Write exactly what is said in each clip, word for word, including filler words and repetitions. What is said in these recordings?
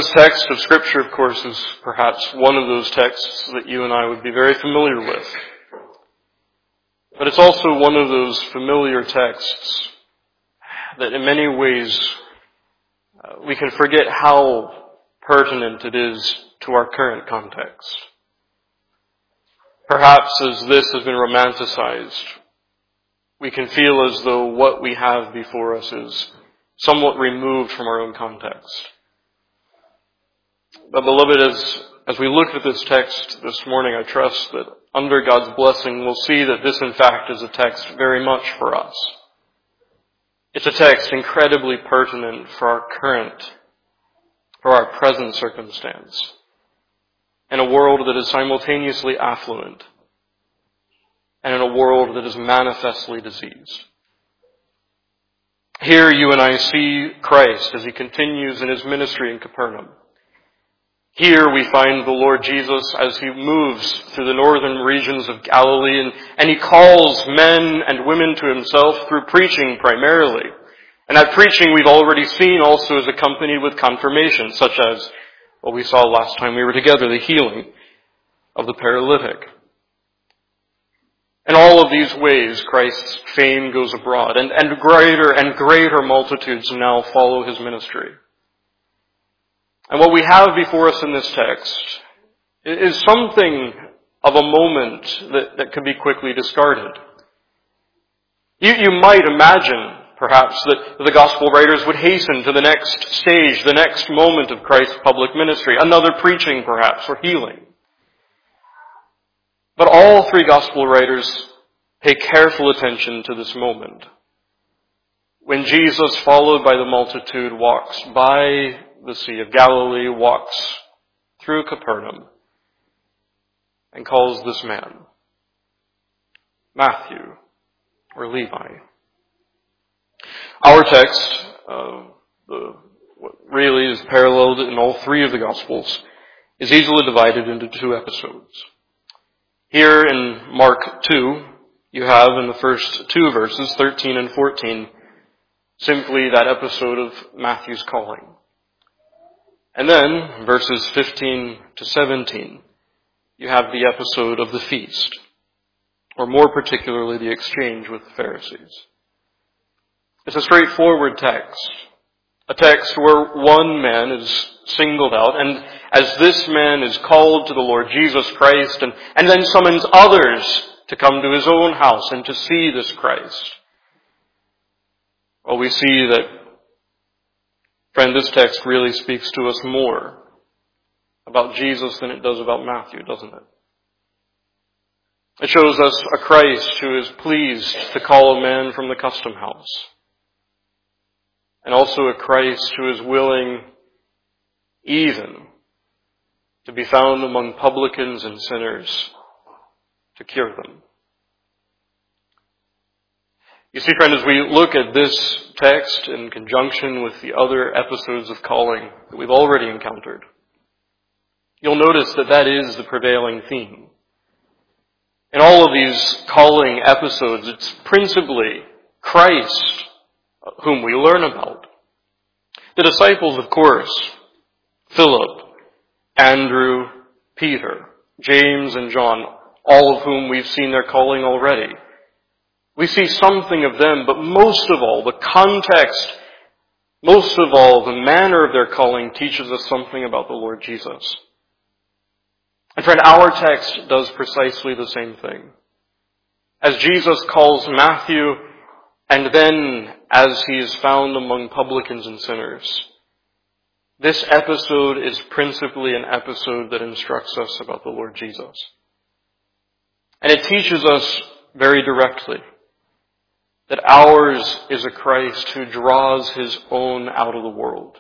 This text of Scripture, of course, is perhaps one of those texts that you and I would be very familiar with. But it's also one of those familiar texts that in many ways uh, we can forget how pertinent it is to our current context. Perhaps as this has been romanticized, we can feel as though what we have before us is somewhat removed from our own context. But beloved, as, as we look at this text this morning, I trust that under God's blessing we'll see that this in fact is a text very much for us. It's a text incredibly pertinent for our current, for our present circumstance, in a world that is simultaneously affluent and in a world that is manifestly diseased. Here you and I see Christ as he continues in his ministry in Capernaum. Here we find the Lord Jesus as he moves through the northern regions of Galilee, and, and he calls men and women to himself through preaching primarily. And that preaching we've already seen also is accompanied with confirmation, such as what we saw last time we were together, the healing of the paralytic. In all of these ways, Christ's fame goes abroad, and, and greater and greater multitudes now follow his ministry. And what we have before us in this text is something of a moment that, that could be quickly discarded. You, you might imagine, perhaps, that the gospel writers would hasten to the next stage, the next moment of Christ's public ministry, another preaching perhaps, or healing. But all three gospel writers pay careful attention to this moment. When Jesus, followed by the multitude, walks by the Sea of Galilee, walks through Capernaum, and calls this man Matthew or Levi. Our text, uh, the, what really is paralleled in all three of the Gospels, is easily divided into two episodes. Here in Mark two, you have in the first two verses, thirteen and fourteen, simply that episode of Matthew's calling. And then, verses fifteen to seventeen, you have the episode of the feast, or more particularly the exchange with the Pharisees. It's a straightforward text, a text where one man is singled out, and as this man is called to the Lord Jesus Christ, and, and then summons others to come to his own house and to see this Christ, well, we see that, friend, this text really speaks to us more about Jesus than it does about Matthew, doesn't it? It shows us a Christ who is pleased to call a man from the custom house, and also a Christ who is willing even to be found among publicans and sinners to cure them. You see, friend, as we look at this text in conjunction with the other episodes of calling that we've already encountered, you'll notice that that is the prevailing theme. In all of these calling episodes, it's principally Christ whom we learn about. The disciples, of course, Philip, Andrew, Peter, James, and John, all of whom we've seen their calling already. We see something of them, but most of all, the context, most of all, the manner of their calling teaches us something about the Lord Jesus. And friend, our text does precisely the same thing. As Jesus calls Matthew, and then as he is found among publicans and sinners, this episode is principally an episode that instructs us about the Lord Jesus. And it teaches us very directly that ours is a Christ who draws his own out of the world.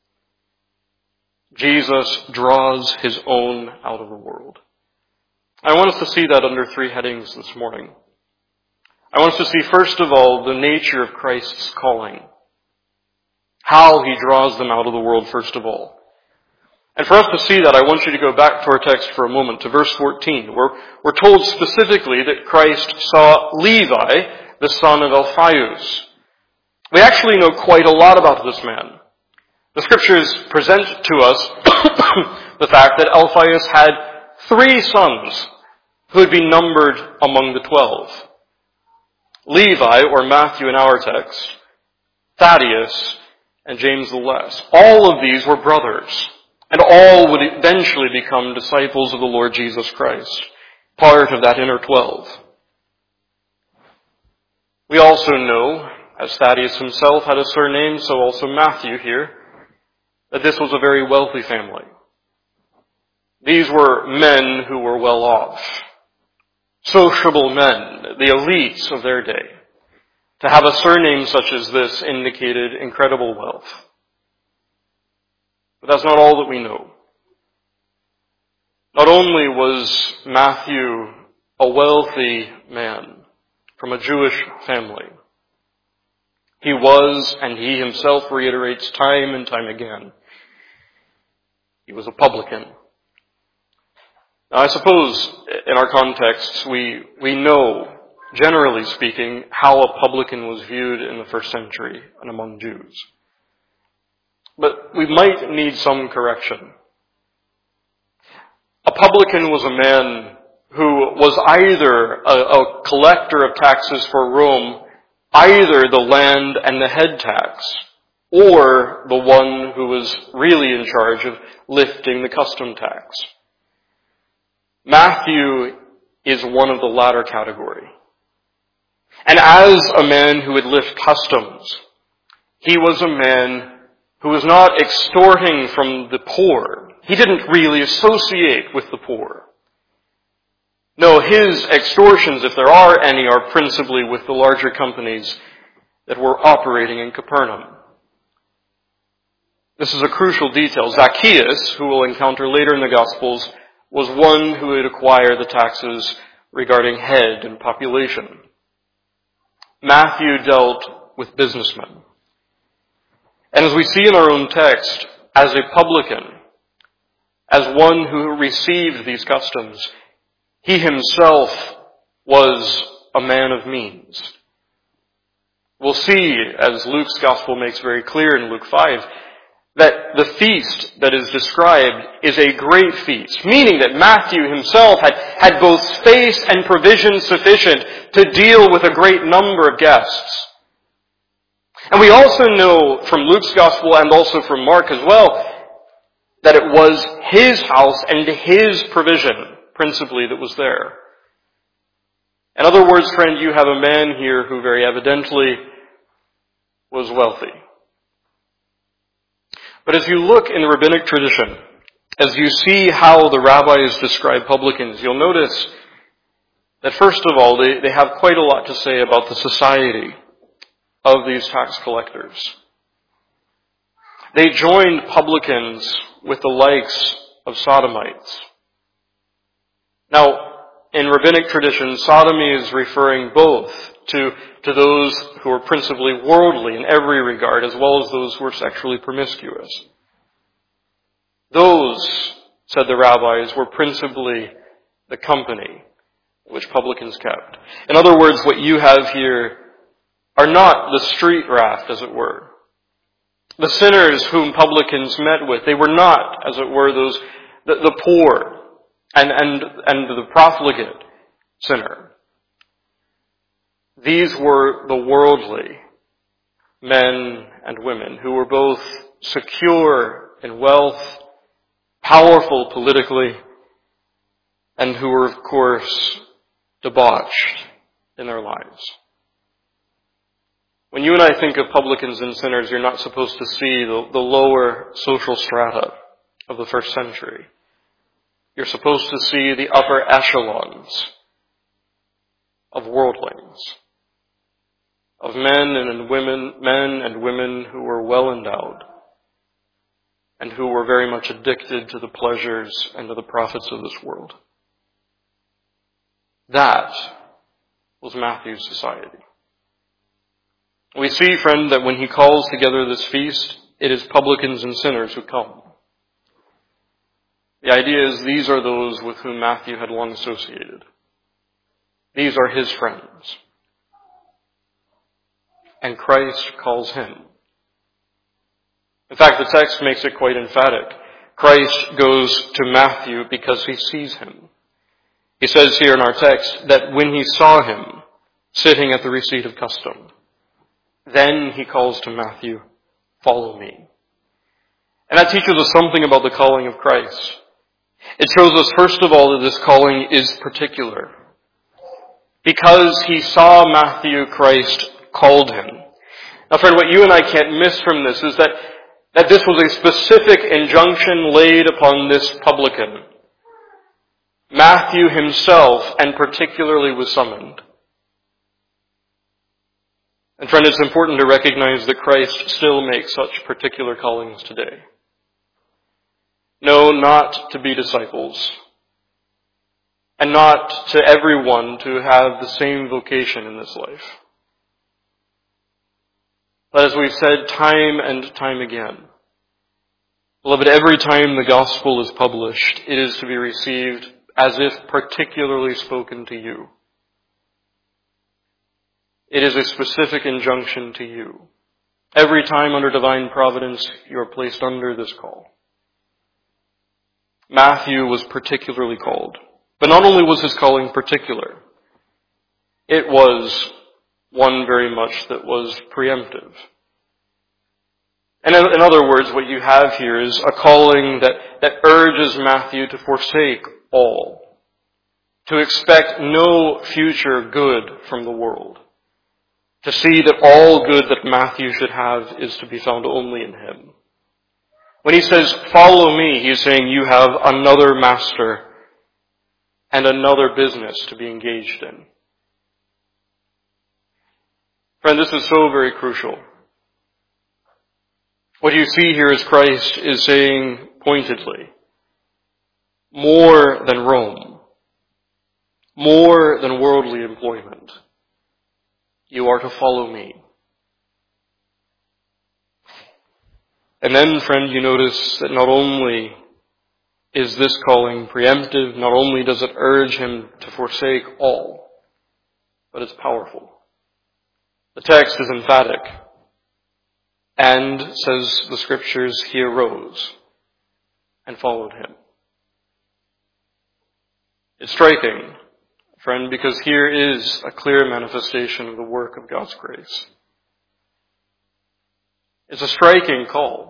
Jesus draws his own out of the world. I want us to see that under three headings this morning. I want us to see, first of all, the nature of Christ's calling. How he draws them out of the world, first of all. And for us to see that, I want you to go back to our text for a moment, to verse fourteen, where we're told specifically that Christ saw Levi, the son of Alphaeus. We actually know quite a lot about this man. The Scriptures present to us the fact that Alphaeus had three sons who would be numbered among the twelve. Levi, or Matthew in our text, Thaddeus, and James the Less. All of these were brothers, and all would eventually become disciples of the Lord Jesus Christ, part of that inner twelve. We also know, as Thaddeus himself had a surname, so also Matthew here, that this was a very wealthy family. These were men who were well off, sociable men, the elites of their day. To have a surname such as this indicated incredible wealth. But that's not all that we know. Not only was Matthew a wealthy man from a Jewish family, he was, and he himself reiterates time and time again, he was a publican. Now, I suppose in our contexts we, we know, generally speaking, how a publican was viewed in the first century and among Jews. But we might need some correction. A publican was a man who was either a, a collector of taxes for Rome, either the land and the head tax, or the one who was really in charge of lifting the custom tax. Matthew is one of the latter category. And as a man who would lift customs, he was a man who was not extorting from the poor. He didn't really associate with the poor. No, his extortions, if there are any, are principally with the larger companies that were operating in Capernaum. This is a crucial detail. Zacchaeus, who we'll encounter later in the Gospels, was one who would acquire the taxes regarding head and population. Matthew dealt with businessmen. And as we see in our own text, as a publican, as one who received these customs, he himself was a man of means. We'll see, as Luke's Gospel makes very clear in Luke five, that the feast that is described is a great feast, meaning that Matthew himself had, had both space and provision sufficient to deal with a great number of guests. And we also know from Luke's Gospel and also from Mark as well, that it was his house and his provision, principally, that was there. In other words, friend, you have a man here who very evidently was wealthy. But as you look in the rabbinic tradition, as you see how the rabbis describe publicans, you'll notice that first of all, they, they have quite a lot to say about the society of these tax collectors. They joined publicans with the likes of sodomites. Now, in rabbinic tradition, sodomy is referring both to, to those who are principally worldly in every regard, as well as those who are sexually promiscuous. Those, said the rabbis, were principally the company which publicans kept. In other words, what you have here are not the street raft, as it were. The sinners whom publicans met with, they were not, as it were, those the, the poor and, and, and the profligate sinner. These were the worldly men and women who were both secure in wealth, powerful politically, and who were, of course, debauched in their lives. When you and I think of publicans and sinners, you're not supposed to see the, the lower social strata of the first century. You're supposed to see the upper echelons of worldlings, of men and women, men and women who were well endowed and who were very much addicted to the pleasures and to the profits of this world. That was Matthew's society. We see, friend, that when he calls together this feast, it is publicans and sinners who come. The idea is these are those with whom Matthew had long associated. These are his friends. And Christ calls him. In fact, the text makes it quite emphatic. Christ goes to Matthew because he sees him. He says here in our text that when he saw him sitting at the receipt of custom, then he calls to Matthew, "Follow me." And that teaches us something about the calling of Christ. It shows us, first of all, that this calling is particular. Because he saw Matthew, Christ called him. Now, friend, what you and I can't miss from this is that, that this was a specific injunction laid upon this publican. Matthew himself, and particularly, was summoned. And friend, it's important to recognize that Christ still makes such particular callings today. No, not to be disciples. And not to everyone to have the same vocation in this life. But as we've said time and time again, beloved, every time the gospel is published, it is to be received as if particularly spoken to you. It is a specific injunction to you. Every time under divine providence, you are placed under this call. Matthew was particularly called. But not only was his calling particular, it was one very much that was preemptive. And in other words, what you have here is a calling that, that urges Matthew to forsake all, to expect no future good from the world, to see that all good that Matthew should have is to be found only in him. When he says, "Follow me," he is saying you have another master and another business to be engaged in. Friend, this is so very crucial. What you see here is Christ is saying pointedly, more than Rome, more than worldly employment, you are to follow me. And then, friend, you notice that not only is this calling preemptive, not only does it urge him to forsake all, but it's powerful. The text is emphatic. And, says the Scriptures, he arose and followed him. It's striking, friend, because here is a clear manifestation of the work of God's grace. It's a striking call.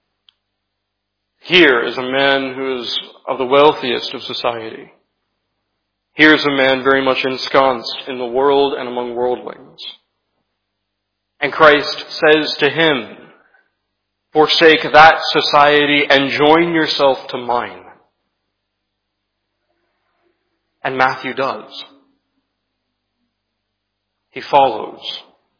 Here is a man who is of the wealthiest of society. Here is a man very much ensconced in the world and among worldlings. And Christ says to him, "Forsake that society and join yourself to mine." And Matthew does. He follows.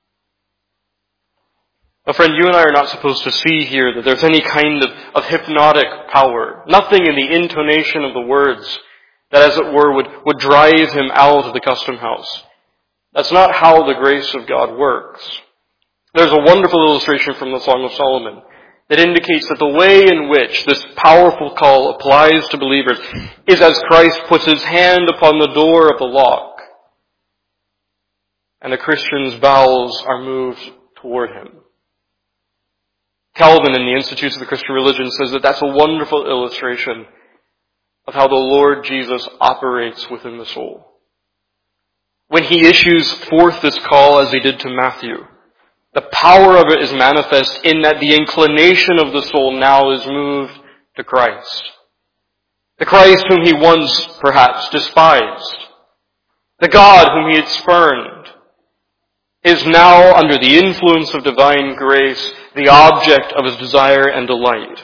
Now, friend, you and I are not supposed to see here that there's any kind of, of hypnotic power. Nothing in the intonation of the words that, as it were, would, would drive him out of the custom house. That's not how the grace of God works. There's a wonderful illustration from the Song of Solomon that indicates that the way in which this powerful call applies to believers is as Christ puts his hand upon the door of the lock, and the Christian's bowels are moved toward him. Calvin, in the Institutes of the Christian Religion, says that that's a wonderful illustration of how the Lord Jesus operates within the soul. When he issues forth this call as he did to Matthew, the power of it is manifest in that the inclination of the soul now is moved to Christ. The Christ whom he once perhaps despised, the God whom he had spurned, is now, under the influence of divine grace, the object of his desire and delight.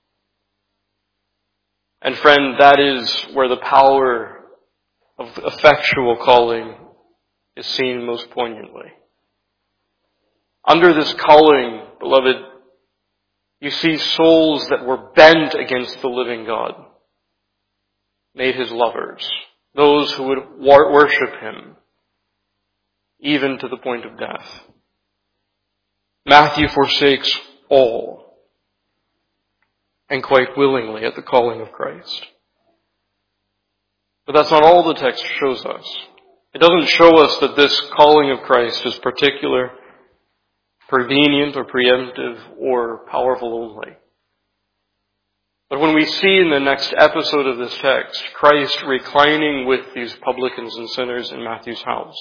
And friend, that is where the power of effectual calling is seen most poignantly. Under this calling, beloved, you see souls that were bent against the living God, made his lovers, those who would worship him, even to the point of death. Matthew forsakes all, and quite willingly at the calling of Christ. But that's not all the text shows us. It doesn't show us that this calling of Christ is particular, prevenient or preemptive or powerful only. But when we see in the next episode of this text, Christ reclining with these publicans and sinners in Matthew's house,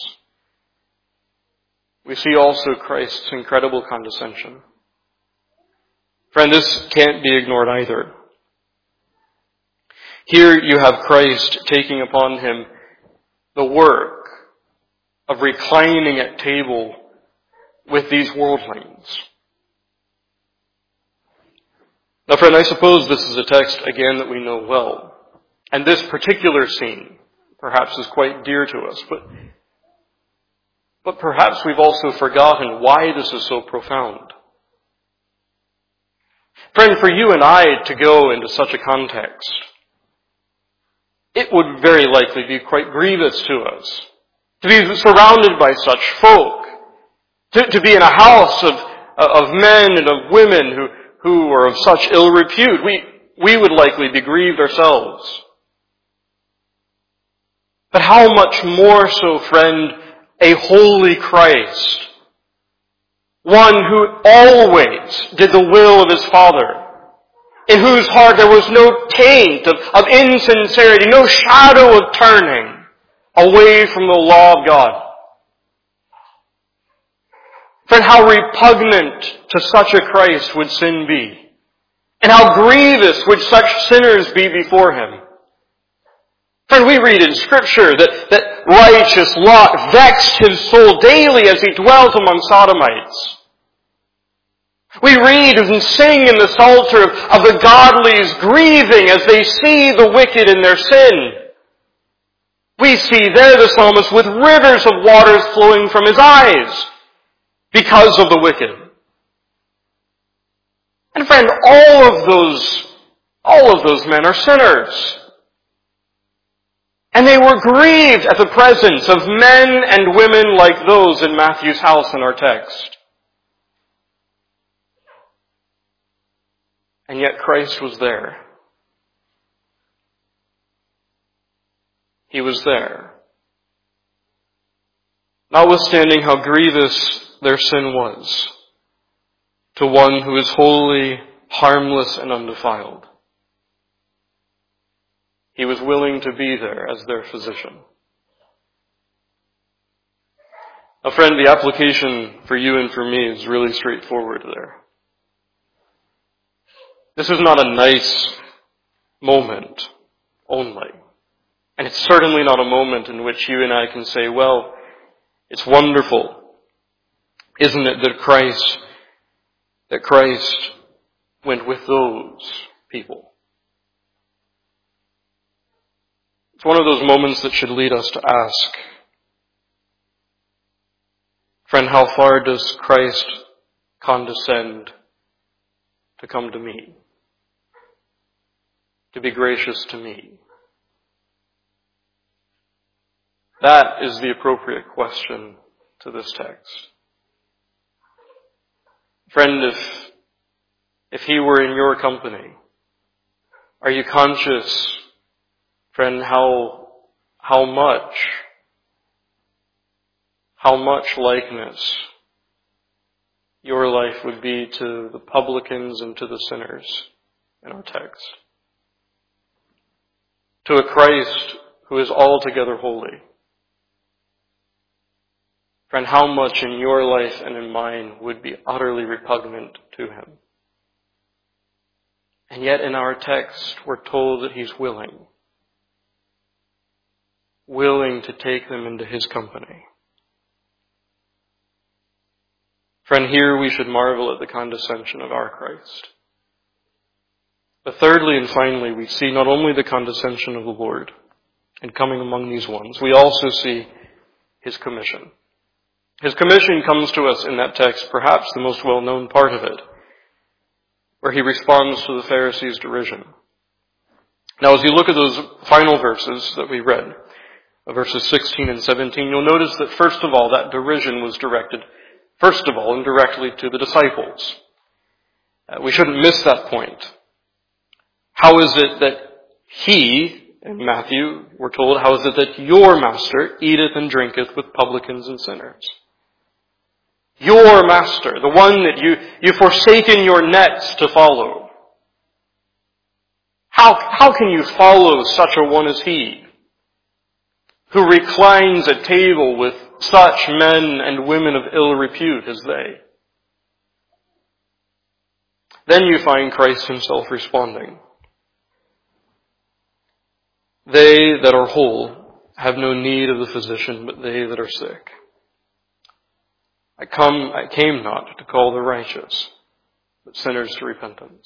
we see also Christ's incredible condescension. Friend, this can't be ignored either. Here you have Christ taking upon him the work of reclining at table with these worldlings. Now, friend, I suppose this is a text, again, that we know well. And this particular scene, perhaps, is quite dear to us. But, but perhaps we've also forgotten why this is so profound. Friend, for you and I to go into such a context, it would very likely be quite grievous to us to be surrounded by such folk, to, to be in a house of, of men and of women who, who are of such ill repute. We, we would likely be grieved ourselves. But how much more so, friend, a holy Christ, one who always did the will of his Father, in whose heart there was no taint of, of insincerity, no shadow of turning away from the law of God. Friend, how repugnant to such a Christ would sin be, and how grievous would such sinners be before him. Friend, we read in Scripture that, that righteous Lot vexed his soul daily as he dwelt among sodomites. We read and sing in the Psalter of, of the godlies grieving as they see the wicked in their sin. We see there the psalmist with rivers of waters flowing from his eyes because of the wicked. And friend, all of those, all of those men are sinners. And they were grieved at the presence of men and women like those in Matthew's house in our text. And yet Christ was there. He was there. Notwithstanding how grievous their sin was, to one who is holy, harmless, and undefiled, he was willing to be there as their physician. Now, friend, the application for you and for me is really straightforward there. This is not a nice moment only. And it's certainly not a moment in which you and I can say, well, it's wonderful, isn't it, that Christ, that Christ went with those people. It's one of those moments that should lead us to ask, friend, how far does Christ condescend to come to me, to be gracious to me? That is the appropriate question to this text. Friend, if, if he were in your company, are you conscious, friend, how, how much, how much likeness your life would be to the publicans and to the sinners in our text? To a Christ who is altogether holy. Friend, how much in your life and in mine would be utterly repugnant to him? And yet in our text, we're told that he's willing. Willing to take them into his company. Friend, here we should marvel at the condescension of our Christ. But thirdly and finally, we see not only the condescension of the Lord in coming among these ones, we also see his commission. His commission comes to us in that text, perhaps the most well-known part of it, where he responds to the Pharisees' derision. Now, as you look at those final verses that we read, verses sixteen and seventeen, you'll notice that first of all, that derision was directed, first of all, indirectly to the disciples. Uh, we shouldn't miss that point. How is it that he, in Matthew, we're told, how is it that your master eateth and drinketh with publicans and sinners? Your master, the one that you, you've forsaken your nets to follow. How, how can you follow such a one as he, who reclines at table with such men and women of ill repute as they? Then you find Christ himself responding. They that are whole have no need of the physician, but they that are sick. I come, I came not to call the righteous, but sinners to repentance.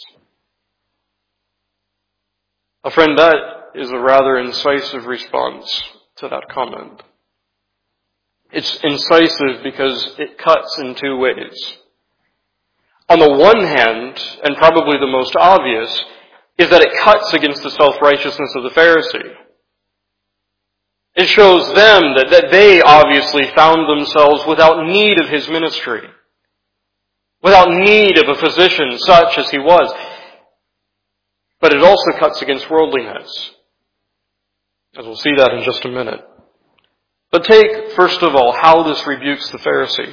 A friend, that is a rather incisive response to that comment. It's incisive because it cuts in two ways. On the one hand, and probably the most obvious, is that it cuts against the self-righteousness of the Pharisee. It shows them that, that they obviously found themselves without need of his ministry, without need of a physician such as he was. But it also cuts against worldliness, as we'll see that in just a minute. But take, first of all, how this rebukes the Pharisee.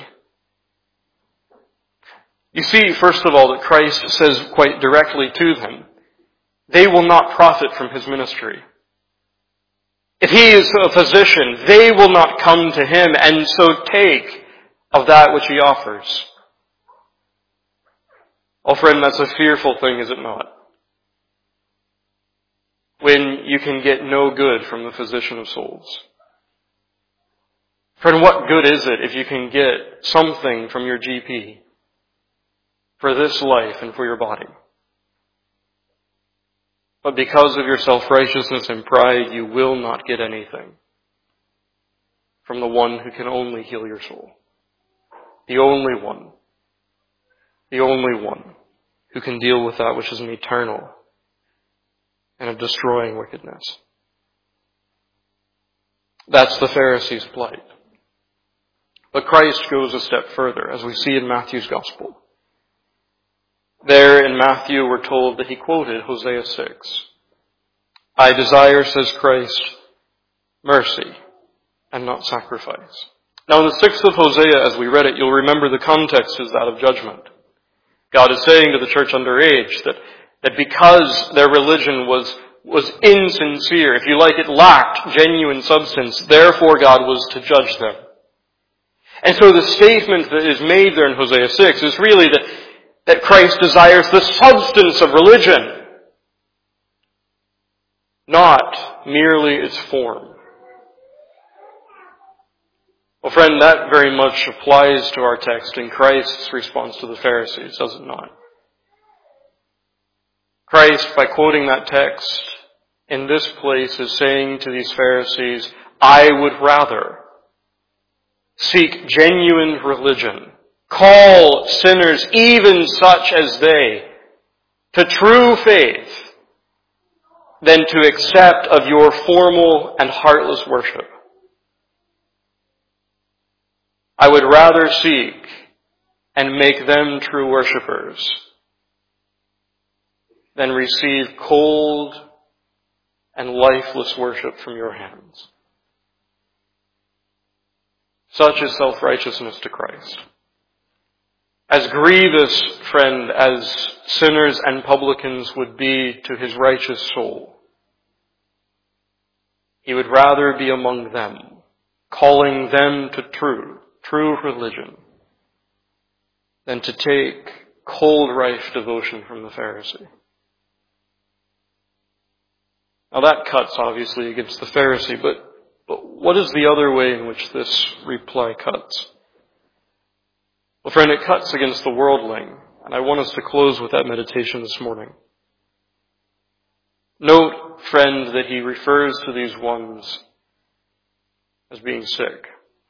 You see, first of all, that Christ says quite directly to them, they will not profit from his ministry. If he is a physician, they will not come to him and so take of that which he offers. Oh friend, that's a fearful thing, is it not? When you can get no good from the physician of souls. Friend, what good is it if you can get something from your G P for this life and for your body? But because of your self-righteousness and pride, you will not get anything from the one who can only heal your soul. The only one. The only one who can deal with that which is an eternal and a destroying wickedness. That's the Pharisees' plight. But Christ goes a step further, as we see in Matthew's Gospel. There in Matthew, we're told that he quoted Hosea six. I desire, says Christ, mercy and not sacrifice. Now in the sixth of Hosea, as we read it, you'll remember the context is that of judgment. God is saying to the church underage that, that because their religion was, was insincere, if you like, it lacked genuine substance, therefore God was to judge them. And so the statement that is made there in Hosea six is really that that Christ desires the substance of religion, not merely its form. Well, friend, that very much applies to our text in Christ's response to the Pharisees, does it not? Christ, by quoting that text in this place, is saying to these Pharisees, I would rather seek genuine religion, call sinners, even such as they, to true faith, than to accept of your formal and heartless worship. I would rather seek and make them true worshipers than receive cold and lifeless worship from your hands. Such is self-righteousness to Christ. As grievous, friend, as sinners and publicans would be to his righteous soul, he would rather be among them, calling them to true, true religion, than to take cold, rife devotion from the Pharisee. Now that cuts, obviously, against the Pharisee, but, but what is the other way in which this reply cuts? Well, friend, it cuts against the worldling, and I want us to close with that meditation this morning. Note, friend, that he refers to these ones as being sick.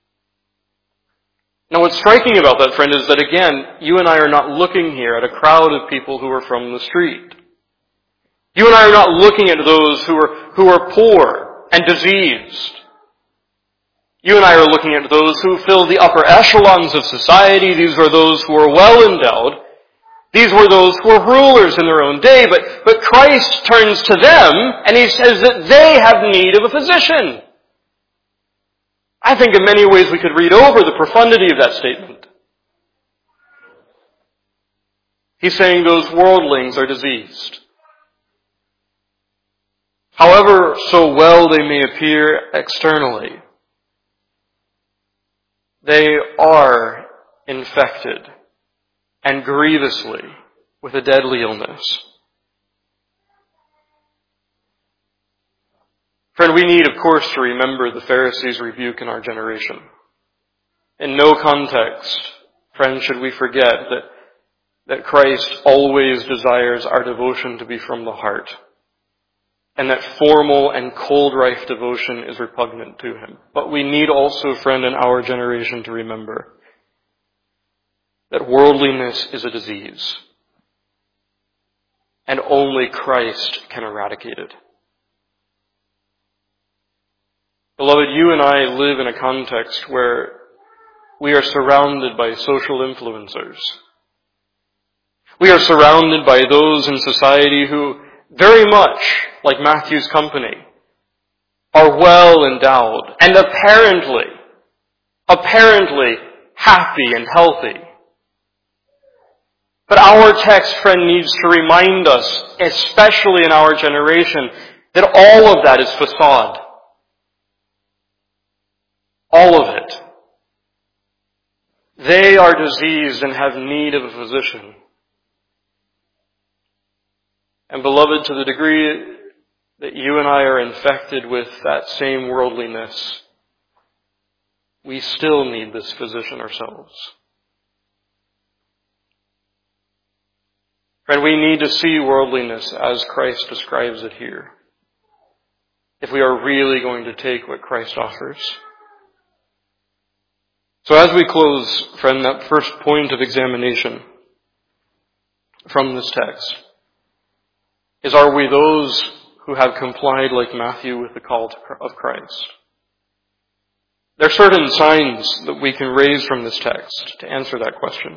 Now, what's striking about that, friend, is that, again, you and I are not looking here at a crowd of people who are from the street. You and I are not looking at those who are, who are poor and diseased. You and I are looking at those who fill the upper echelons of society. These are those who are well endowed. These were those who were rulers in their own day. But, but Christ turns to them and he says that they have need of a physician. I think in many ways we could read over the profundity of that statement. He's saying those worldlings are diseased. However so well they may appear externally, they are infected and grievously with a deadly illness. Friend, we need, of course, to remember the Pharisees' rebuke in our generation. In no context, friend, should we forget that, that Christ always desires our devotion to be from the heart, and that formal and cold-rife devotion is repugnant to Him. But we need also, friend, in our generation to remember that worldliness is a disease, and only Christ can eradicate it. Beloved, you and I live in a context where we are surrounded by social influencers. We are surrounded by those in society who, very much like Matthew's company, are well endowed and apparently, apparently happy and healthy. But our text, friend, needs to remind us, especially in our generation, that all of that is facade. All of it. They are diseased and have need of a physician. And beloved, to the degree that you and I are infected with that same worldliness, we still need this physician ourselves. Friend, we need to see worldliness as Christ describes it here, if we are really going to take what Christ offers. So as we close, friend, that first point of examination from this text is, are we those who have complied like Matthew with the call of Christ? There are certain signs that we can raise from this text to answer that question.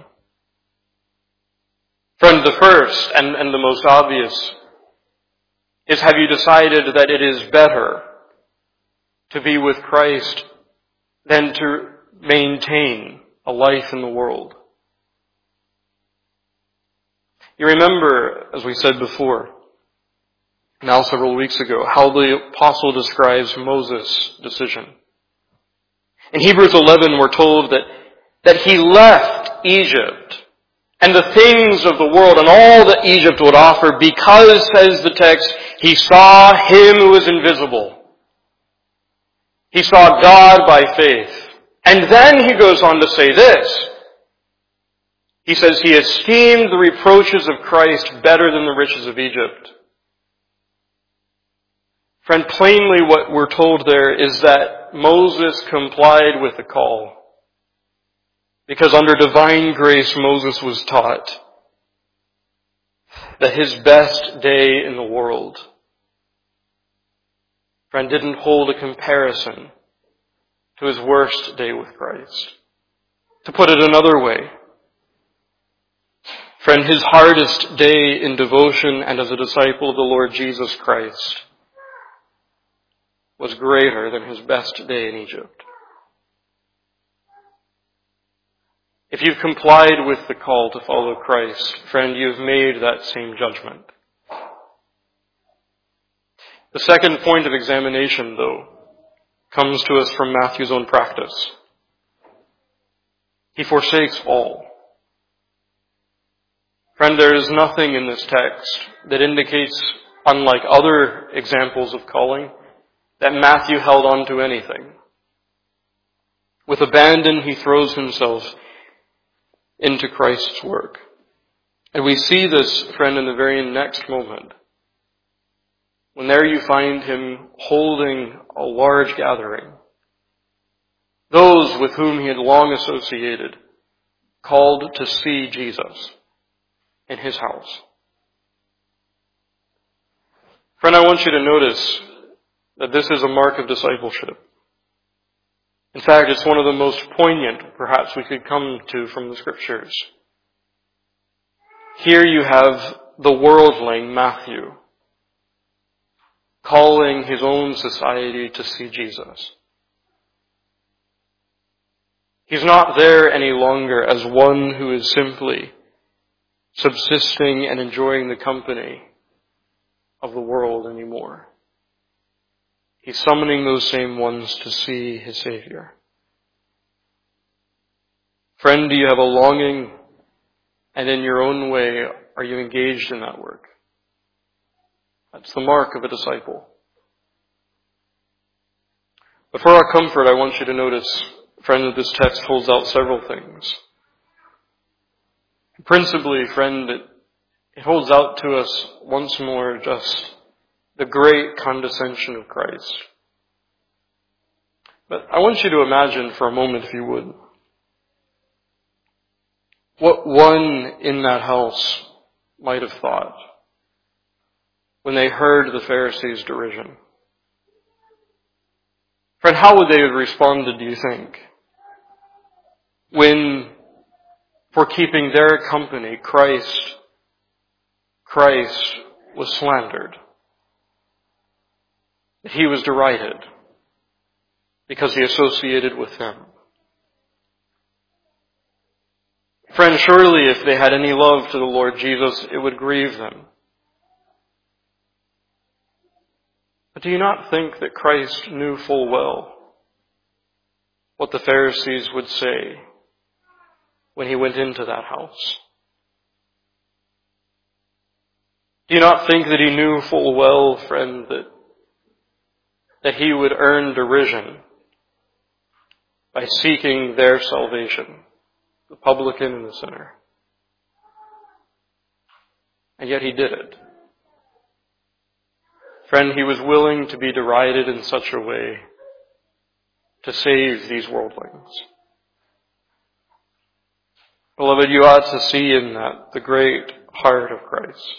Friend, the first and, and the most obvious is, have you decided that it is better to be with Christ than to maintain a life in the world? You remember, as we said before, now several weeks ago, how the apostle describes Moses' decision. In Hebrews eleven, we're told that, that he left Egypt and the things of the world and all that Egypt would offer because, says the text, he saw Him who is invisible. He saw God by faith. And then he goes on to say this. He says he esteemed the reproaches of Christ better than the riches of Egypt. Friend, plainly what we're told there is that Moses complied with the call, because under divine grace Moses was taught that his best day in the world, friend, didn't hold a comparison to his worst day with Christ. To put it another way, friend, his hardest day in devotion and as a disciple of the Lord Jesus Christ was greater than his best day in Egypt. If you've complied with the call to follow Christ, friend, you've made that same judgment. The second point of examination, though, comes to us from Matthew's own practice. He forsakes all. Friend, there is nothing in this text that indicates, unlike other examples of calling, that Matthew held on to anything. With abandon, he throws himself into Christ's work. And we see this, friend, in the very next moment, when there you find him holding a large gathering. Those with whom he had long associated, called to see Jesus in his house. Friend, I want you to notice that this is a mark of discipleship. In fact, it's one of the most poignant, perhaps, we could come to from the Scriptures. Here you have the worldling Matthew calling his own society to see Jesus. He's not there any longer as one who is simply subsisting and enjoying the company of the world anymore. He's summoning those same ones to see his Savior. Friend, do you have a longing, and in your own way, are you engaged in that work? That's the mark of a disciple. But for our comfort, I want you to notice, friend, that this text holds out several things. Principally, friend, it, it holds out to us once more just the great condescension of Christ. But I want you to imagine for a moment, if you would, what one in that house might have thought when they heard the Pharisees' derision. Friend, how would they have responded, do you think, when, for keeping their company, Christ, Christ was slandered? That he was derided because he associated with them. Friend, surely if they had any love to the Lord Jesus, it would grieve them. But do you not think that Christ knew full well what the Pharisees would say when he went into that house? Do you not think that he knew full well, friend, that, that he would earn derision by seeking their salvation, the publican and the sinner? And yet he did it. Friend, he was willing to be derided in such a way to save these worldlings. Beloved, you ought to see in that the great heart of Christ.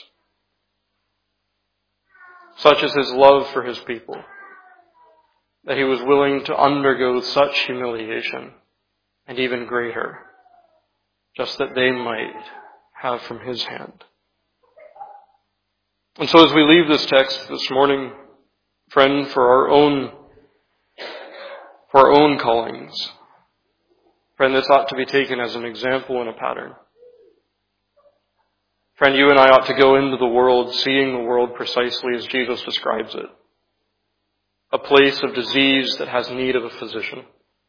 Such is his love for his people, that he was willing to undergo such humiliation, and even greater, just that they might have from his hand. And so as we leave this text this morning, friend, for our own, for our own callings, friend, this ought to be taken as an example and a pattern. Friend, you and I ought to go into the world seeing the world precisely as Jesus describes it. A place of disease that has need of a physician.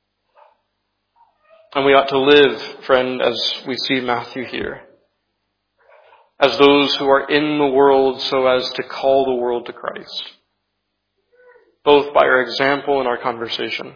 And we ought to live, friend, as we see Matthew here, as those who are in the world so as to call the world to Christ, both by our example and our conversation.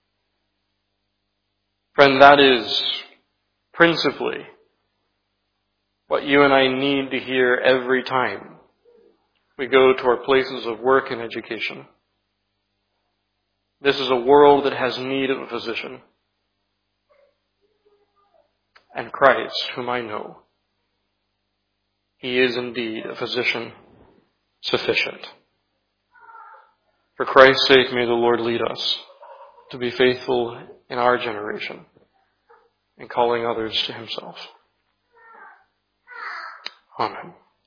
Friend, that is principally what you and I need to hear every time we go to our places of work and education. This is a world that has need of a physician. And Christ, whom I know, he is indeed a physician sufficient. For Christ's sake, may the Lord lead us to be faithful in our generation in calling others to himself. Amen.